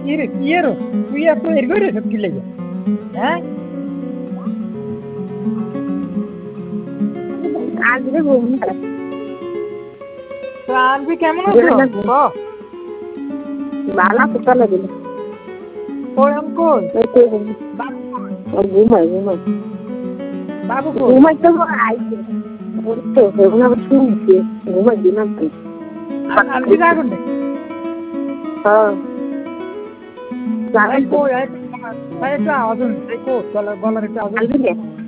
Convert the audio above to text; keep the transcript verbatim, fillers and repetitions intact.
কি রে কি এর তুই এত এর করে সব কি লাগে হ্যাঁ আজকে ঘুম আনবি কেমন আছো বালা কোথায় দিল কই অঙ্কল ঘুমাই ঘুমাই বাবু ঘুমাই তো আইছে তো ঘুমাই আবার শুনছি ঘুমাই দিলাম তো আনবি যাগুন না হ্যাঁ যাই কই আয় একটু আওয়াজ হচ্ছে কই গলার গলার একটু আওয়াজ